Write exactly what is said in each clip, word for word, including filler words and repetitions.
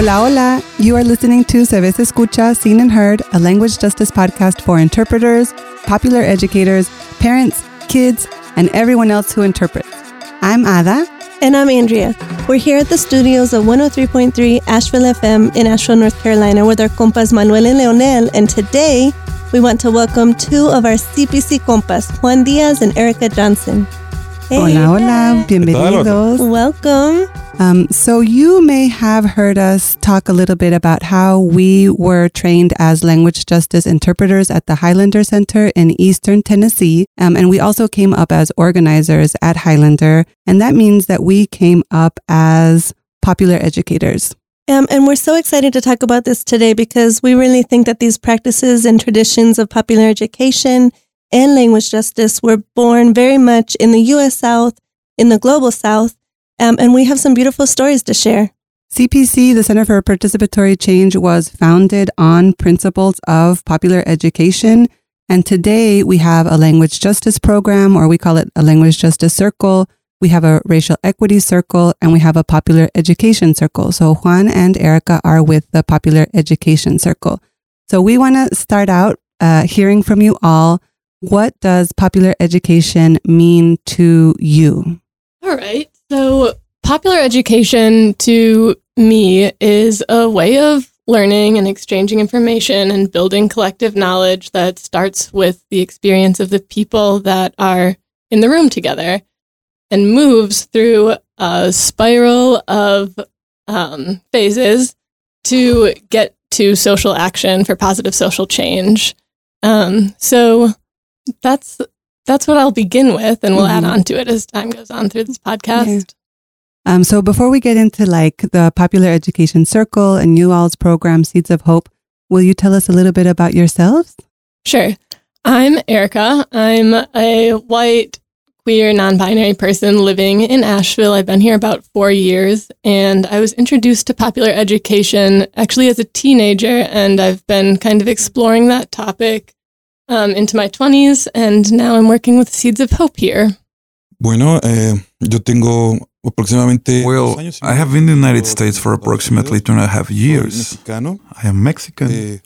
Hola, hola. You are listening to Se Ves Escucha, Seen and Heard, a language justice podcast for interpreters, popular educators, parents, kids, and everyone else who interprets. I'm Ada. And I'm Andrea. We're here at the studios of one oh three point three Asheville F M in Asheville, North Carolina with our compas Manuel and Leonel. And today, we want to welcome two of our C P C compas, Juan Diaz and Erica Johnson. Hey. Hola, hola. Bienvenidos. Welcome. Um, so you may have heard us talk a little bit about how we were trained as language justice interpreters at the Highlander Center in Eastern Tennessee. Um, and we also came up as organizers at Highlander. And that means that we came up as popular educators. Um, and we're so excited to talk about this today because we really think that these practices and traditions of popular education and language justice were born very much in the U S South, in the global South, um, and we have some beautiful stories to share. C P C, the Center for Participatory Change, was founded on principles of popular education, and today we have a language justice program, or we call it a language justice circle. We have a racial equity circle, and we have a popular education circle. So Juan and Erica are with the popular education circle. So we want to start out uh, hearing from you all. What does popular education mean to you? All right. So popular education to me is a way of learning and exchanging information and building collective knowledge that starts with the experience of the people that are in the room together and moves through a spiral of um, phases to get to social action for positive social change. Um, so That's that's what I'll begin with, and we'll mm-hmm. add on to it as time goes on through this podcast. Yeah. Um, so before we get into like the popular education circle and you all's program, Seeds of Hope, will you tell us a little bit about yourselves? Sure. I'm Erica. I'm a white, queer, non-binary person living in Asheville. I've been here about four years, and I was introduced to popular education actually as a teenager, and I've been kind of exploring that topic Um, into my twenties, and now I'm working with Seeds of Hope here. Bueno, eh, yo tengo aproximadamente... Well, I have been in the United States for approximately two and a half years. I am Mexican.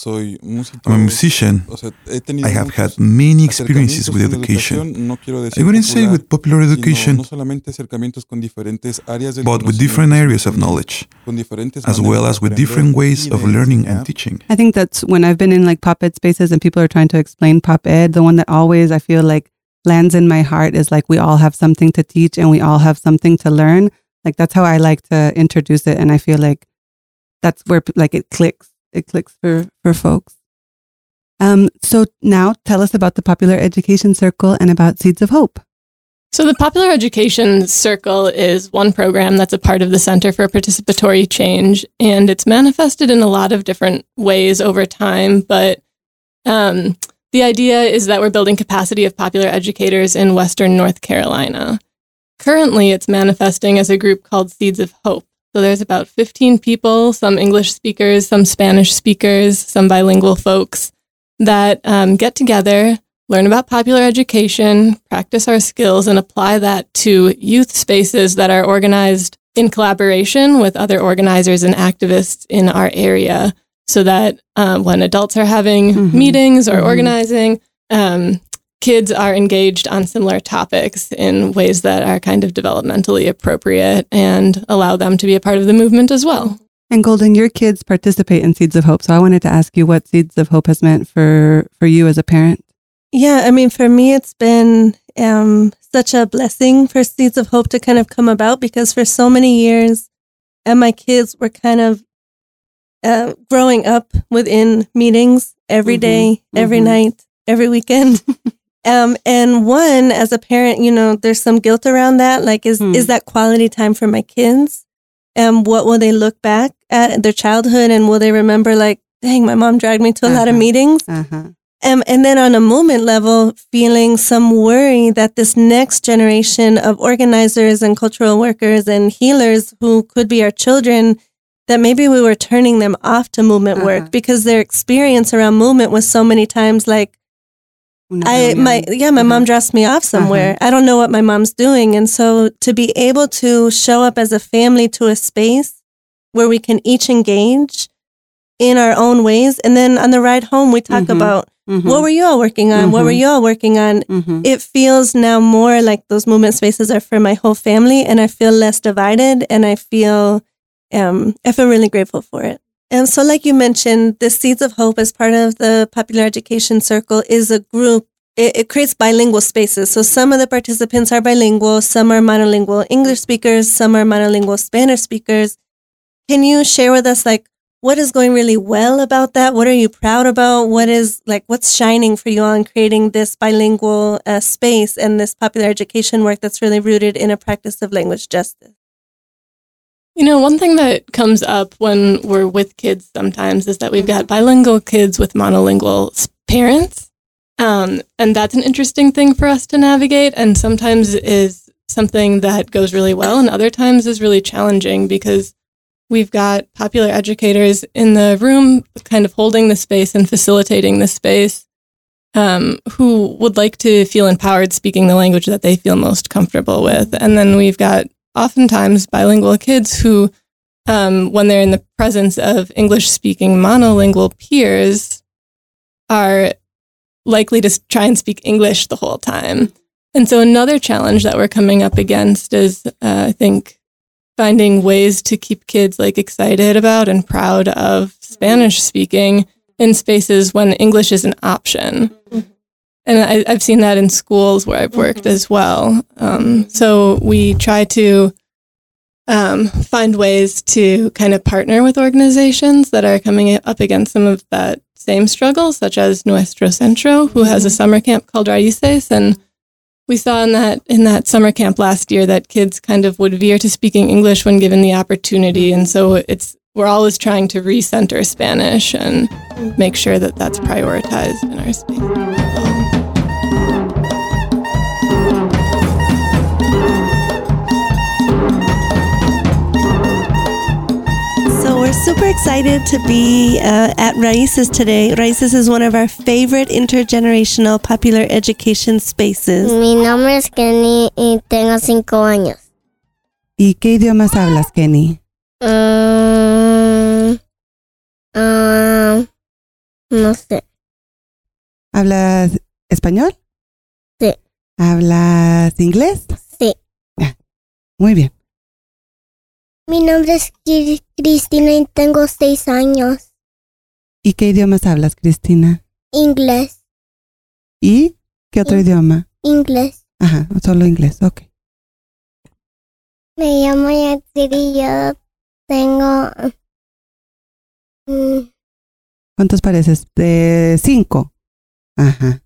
I'm a musician. I have had many experiences with education. I wouldn't say with popular education, but with different areas of knowledge, as well as with different ways of learning and teaching. I think that's when I've been in like pop ed spaces and people are trying to explain pop ed, the one that always I feel like lands in my heart is like we all have something to teach and we all have something to learn. Like that's how I like to introduce it, and I feel like that's where like it clicks. It clicks for, for folks. Um, so now tell us about the Popular Education Circle and about Seeds of Hope. So the Popular Education Circle is one program that's a part of the Center for Participatory Change, and it's manifested in a lot of different ways over time. But um, the idea is that we're building capacity of popular educators in Western North Carolina. Currently, it's manifesting as a group called Seeds of Hope. So there's about fifteen people, some English speakers, some Spanish speakers, some bilingual folks that um, get together, learn about popular education, practice our skills, and apply that to youth spaces that are organized in collaboration with other organizers and activists in our area, so that um, when adults are having mm-hmm. meetings or mm-hmm. organizing, um, kids are engaged on similar topics in ways that are kind of developmentally appropriate and allow them to be a part of the movement as well. And Golden, your kids participate in Seeds of Hope. So I wanted to ask you what Seeds of Hope has meant for, for you as a parent. Yeah, I mean, for me, it's been um, such a blessing for Seeds of Hope to kind of come about because for so many years, and my kids were kind of uh, growing up within meetings every day, mm-hmm. every mm-hmm. night, every weekend. Um, and one, as a parent, you know, there's some guilt around that. Like, is, hmm. is that quality time for my kids? And um, what will they look back at their childhood? And will they remember like, dang, my mom dragged me to a uh-huh. lot of meetings? Uh-huh. Um, and then on a movement level, feeling some worry that this next generation of organizers and cultural workers and healers who could be our children, that maybe we were turning them off to movement uh-huh. work because their experience around movement was so many times like, I my yeah my uh-huh. mom drops me off somewhere. Uh-huh. I don't know what my mom's doing, and so to be able to show up as a family to a space where we can each engage in our own ways. And then on the ride home, we talk mm-hmm. about mm-hmm. what were you all working on? Mm-hmm. What were you all working on? Mm-hmm. It feels now more like those movement spaces are for my whole family, and I feel less divided, and I feel, um, I feel really grateful for it. And so like you mentioned, the Seeds of Hope as part of the Popular Education Circle is a group. It, it creates bilingual spaces. So some of the participants are bilingual, some are monolingual English speakers, some are monolingual Spanish speakers. Can you share with us, like, what is going really well about that? What are you proud about? What is, like, what's shining for you all in creating this bilingual uh, space and this popular education work that's really rooted in a practice of language justice? You know, one thing that comes up when we're with kids sometimes is that we've got bilingual kids with monolingual parents. Um, and that's an interesting thing for us to navigate, and sometimes is something that goes really well, and other times is really challenging because we've got popular educators in the room kind of holding the space and facilitating the space um, who would like to feel empowered speaking the language that they feel most comfortable with. And then we've got oftentimes bilingual kids who, um, when they're in the presence of English-speaking monolingual peers, are likely to try and speak English the whole time. And so another challenge that we're coming up against is, uh, I think, finding ways to keep kids like excited about and proud of Spanish speaking in spaces when English is an option. And I, I've seen that in schools where I've worked as well. Um, so we try to um, find ways to kind of partner with organizations that are coming up against some of that same struggle, such as Nuestro Centro, who has a summer camp called Raíces. And we saw in that in that summer camp last year that kids kind of would veer to speaking English when given the opportunity. And so it's we're always trying to recenter Spanish and make sure that that's prioritized in our space. Super excited to be uh, at Raíces today. Raíces is one of our favorite intergenerational popular education spaces. Mi nombre es Kenny y tengo cinco años. ¿Y qué idiomas hablas, Kenny? Um, um, no sé. ¿Hablas español? Sí. ¿Hablas inglés? Sí. Ah, muy bien. Mi nombre es Cristina y tengo seis años. ¿Y qué idiomas hablas, Cristina? Inglés. ¿Y qué otro In- idioma? Inglés. Ajá, solo inglés, ok. Me llamo Yatsiri y yo tengo... Um, ¿Cuántos pareces? De cinco. Ajá.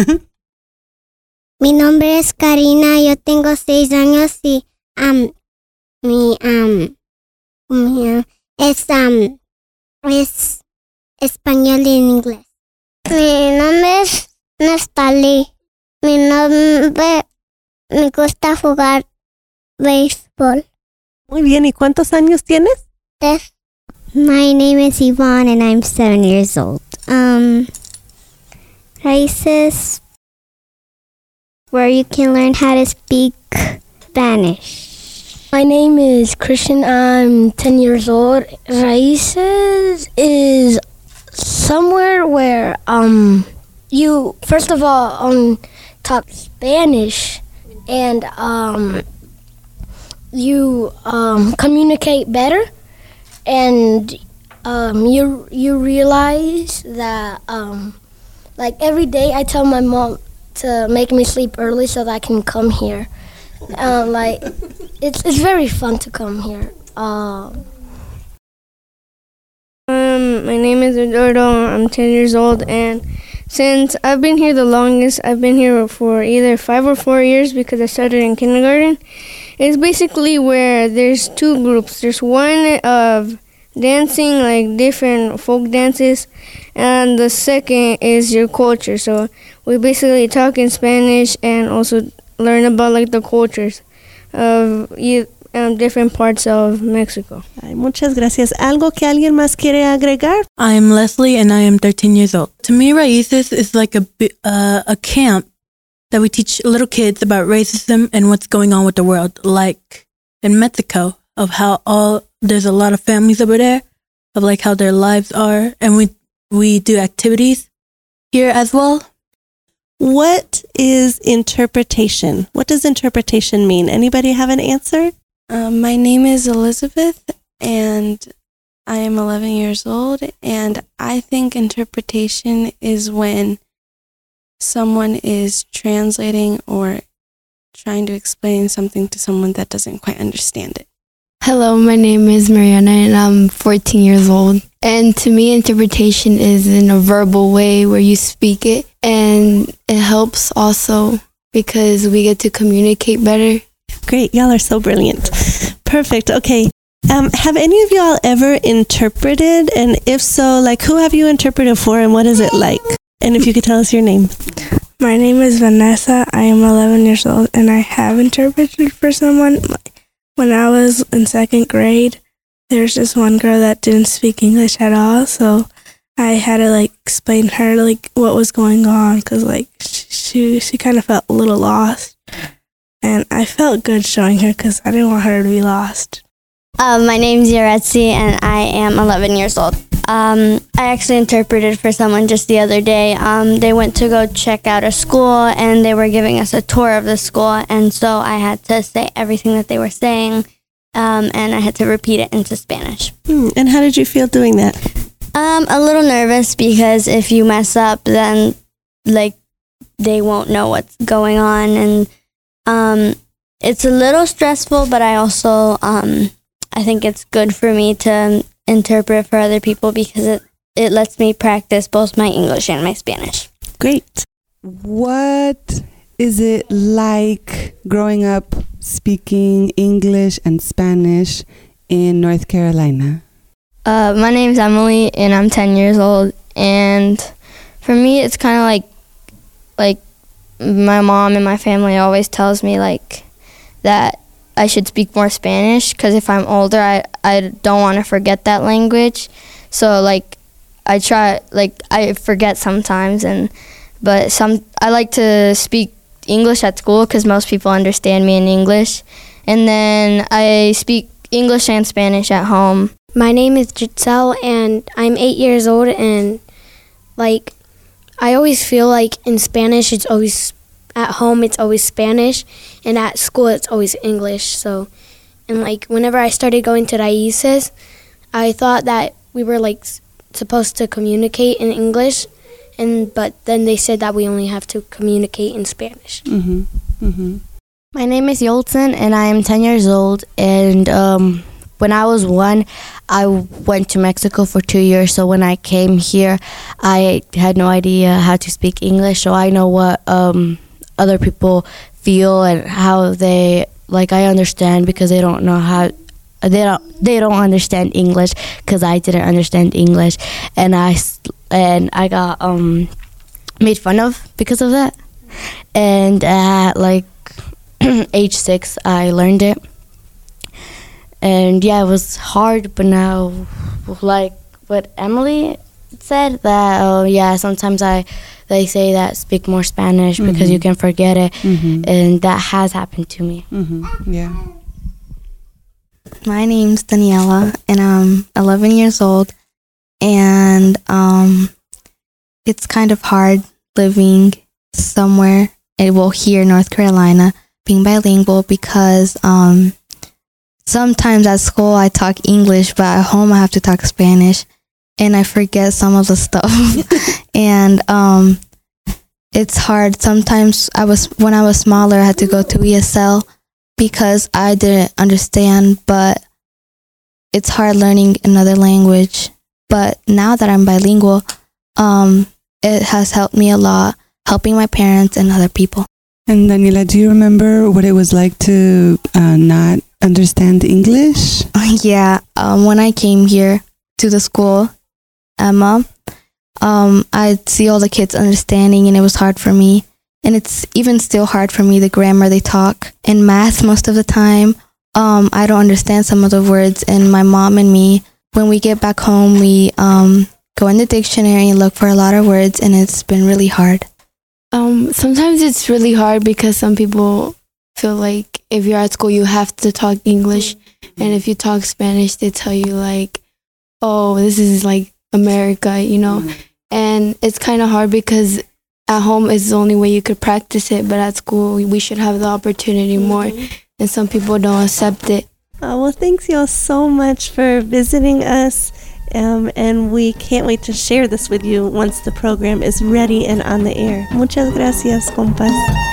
Mi nombre es Karina, yo tengo seis años y... Um, Mi, um, mi, es, um, es español y en inglés. Mi nombre es Nastali. Mi nombre, me gusta jugar béisbol. Muy bien, ¿y cuántos años tienes? Tres. My name is Yvonne and I'm seven years old. Um, Raíces, where you can learn how to speak Spanish. My name is Christian. I'm ten years old. Raíces is somewhere where um you first of all um talk Spanish and um you um communicate better, and um you you realize that um like every day I tell my mom to make me sleep early so that I can come here. Um, like it's it's very fun to come here. Um, um, my name is Eduardo. I'm ten years old, and since I've been here the longest, I've been here for either five or four years because I started in kindergarten. It's basically where there's two groups. There's one of dancing, like different folk dances, and the second is your culture. So we basically talk in Spanish and also learn about like the cultures of um, different parts of Mexico. Ay, muchas gracias. ¿Algo que alguien más quiere agregar? I'm Leslie and I am thirteen years old. To me, Raíces is like a, uh, a camp that we teach little kids about racism and what's going on with the world, like in Mexico, of how all there's a lot of families over there of like how their lives are. And we, we do activities here as well. What is interpretation? What does interpretation mean? Anybody have an answer? Um, my name is Elizabeth, and I am eleven years old, and I think interpretation is when someone is translating or trying to explain something to someone that doesn't quite understand it. Hello, my name is Mariana, and I'm fourteen years old. And to me, interpretation is in a verbal way where you speak it, and it helps also because we get to communicate better. Great, y'all are so brilliant. Perfect. Okay. Um, have any of y'all ever interpreted? And if so, like, who have you interpreted for and what is it like? And if you could tell us your name. My name is Vanessa. I am eleven years old, and I have interpreted for someone. When I was in second grade, there's this one girl that didn't speak English at all, so I had to, like, explain her, like, what was going on, because, like, she, she kind of felt a little lost. And I felt good showing her because I didn't want her to be lost. Um, my name's Yaretsi, and I am eleven years old. Um, I actually interpreted for someone just the other day. Um, they went to go check out a school, and they were giving us a tour of the school, and so I had to say everything that they were saying, um, and I had to repeat it into Spanish. Hmm. And how did you feel doing that? Um, a little nervous because if you mess up, then like they won't know what's going on, and um, it's a little stressful. But I also um, I think it's good for me to interpret for other people because it, it lets me practice both my English and my Spanish. Great. What is it like growing up speaking English and Spanish in North Carolina? Uh, my name's Emily, and I'm ten years old. And for me, it's kind of like, like my mom and my family always tells me like that I should speak more Spanish because if I'm older, I, I don't want to forget that language. So like I try, like I forget sometimes, and but some I like to speak English at school because most people understand me in English, and then I speak English and Spanish at home. My name is Giselle, and I'm eight years old, and like I always feel like in Spanish it's always at home it's always Spanish, and at school it's always English. So, and like whenever I started going to Raices, I thought that we were like s- supposed to communicate in English, and but then they said that we only have to communicate in Spanish. Mm-hmm. Mm-hmm. My name is Yolton, and I am ten years old. And um, when I was one, I went to Mexico for two years. So when I came here, I had no idea how to speak English. So I know what um, other people feel and how they, like I understand because they don't know how, they don't, they don't understand English because I didn't understand English. And I, and I got um, made fun of because of that. And at like age six, I learned it. And yeah, it was hard, but now, like what Emily said, that, oh yeah, sometimes I, they say that speak more Spanish mm-hmm. because you can forget it, mm-hmm. and that has happened to me. Mm-hmm. Yeah. My name's Daniela, and I'm eleven years old, and um, it's kind of hard living somewhere, well, here in North Carolina, being bilingual because um, sometimes at school I talk English, but at home I have to talk Spanish, and I forget some of the stuff. And um, it's hard. Sometimes I was when I was smaller, I had to go to E S L because I didn't understand, but it's hard learning another language. But now that I'm bilingual, um, it has helped me a lot, helping my parents and other people. And Daniela, do you remember what it was like to uh, not understand English? Yeah, um, when I came here to the school, Emma, um, I'd see all the kids understanding, and it was hard for me. And it's even still hard for me, the grammar they talk. In math, most of the time, um, I don't understand some of the words. And my mom and me, when we get back home, we um, go in the dictionary and look for a lot of words, and it's been really hard. Um, sometimes it's really hard because some people feel like if you're at school, you have to talk English. And if you talk Spanish, they tell you like, oh, this is like America, you know. Mm-hmm. And it's kind of hard because at home is the only way you could practice it, but at school we should have the opportunity more, mm-hmm. and some people don't accept it. Oh, well, thanks y'all so much for visiting us, um, and we can't wait to share this with you once the program is ready and on the air. Muchas gracias, compas.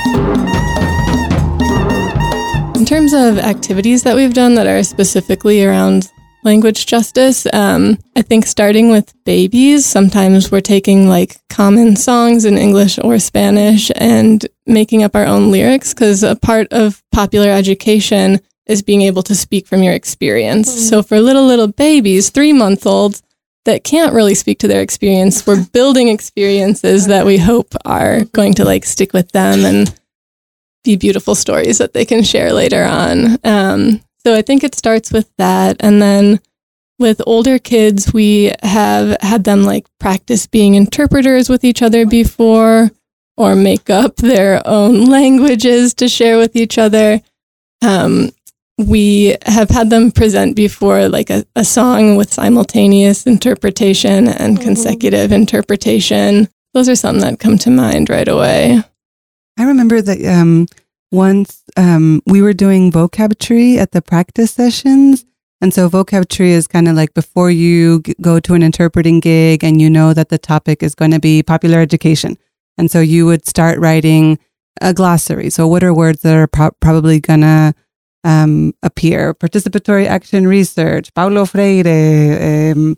In terms of activities that we've done that are specifically around language justice, um, I think starting with babies, sometimes we're taking like common songs in English or Spanish and making up our own lyrics, because a part of popular education is being able to speak from your experience. Mm-hmm. So for little, little babies, three-month-olds that can't really speak to their experience, we're building experiences that we hope are going to like stick with them and be beautiful stories that they can share later on. Um, So I think it starts with that. And then with older kids, we have had them like practice being interpreters with each other before, or make up their own languages to share with each other. Um, we have had them present before like a, a song with simultaneous interpretation and consecutive interpretation. Those are some that come to mind right away. I remember that um, once um, we were doing vocab tree at the practice sessions. And so vocab tree is kind of like before you g- go to an interpreting gig and you know that the topic is going to be popular education. And so you would start writing a glossary. So what are words that are pro- probably going to um, appear? Participatory action research, Paulo Freire, um,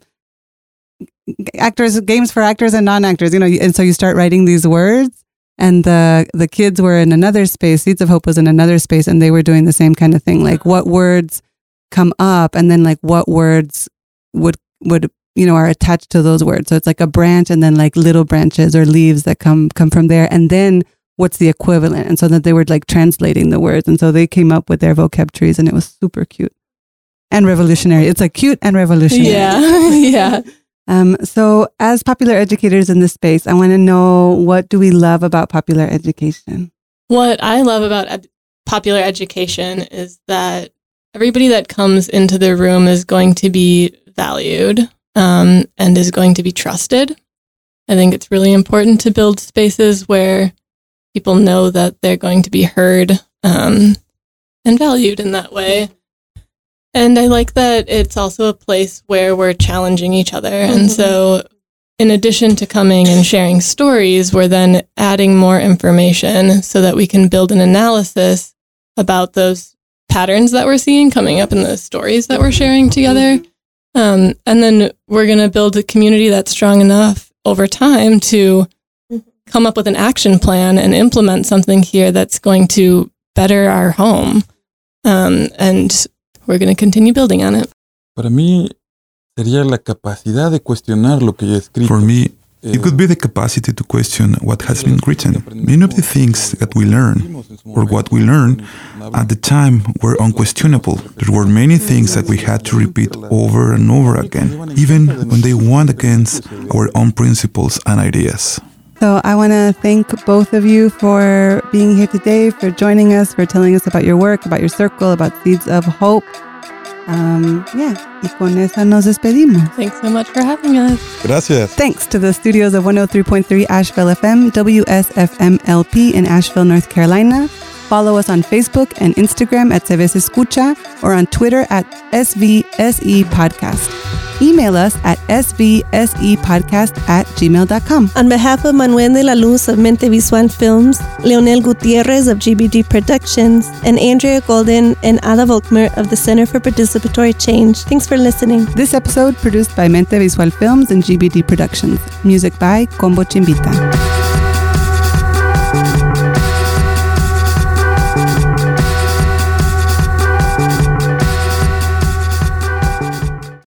actors, games for actors and non-actors, you know, and so you start writing these words. And the the kids were in another space. Seeds of Hope was in another space, and they were doing the same kind of thing. Like what words come up, and then like what words would would you know are attached to those words. So it's like a branch, and then like little branches or leaves that come come from there, and then what's the equivalent? And so that they were like translating the words, and so they came up with their vocab trees, and it was super cute and revolutionary. It's like cute and revolutionary. Yeah, yeah. Um, so as popular educators in this space, I want to know, what do we love about popular education? What I love about ed- popular education is that everybody that comes into the room is going to be valued um, and is going to be trusted. I think it's really important to build spaces where people know that they're going to be heard um, and valued in that way. And I like that it's also a place where we're challenging each other. Mm-hmm. And so in addition to coming and sharing stories, we're then adding more information so that we can build an analysis about those patterns that we're seeing coming up in the stories that we're sharing together. Um, and then we're going to build a community that's strong enough over time to come up with an action plan and implement something here that's going to better our home. Um, and we're going to continue building on it. Para mí sería la capacidad de cuestionar lo que ya escrito. For me, it could be the capacity to question what has been written. Many of the things that we learn, or what we learned at the time, were unquestionable. There were many things that we had to repeat over and over again, even when they went against our own principles and ideas. So I want to thank both of you for being here today, for joining us, for telling us about your work, about your circle, about Seeds of Hope. Um, yeah, y con esa nos despedimos. Thanks so much for having us. Gracias. Thanks to the studios of one oh three point three Asheville F M, W S F M L P in Asheville, North Carolina. Follow us on Facebook and Instagram at Se Ves Escucha, or on Twitter at S V S E Podcast. Email us at S V S E podcast at gmail dot com. On behalf of Manuel de la Luz of Mente Visual Films, Leonel Gutierrez of G B D Productions, and Andrea Golden and Ada Volkmer of the Center for Participatory Change, thanks for listening. This episode produced by Mente Visual Films and G B D Productions. Music by Combo Chimbita.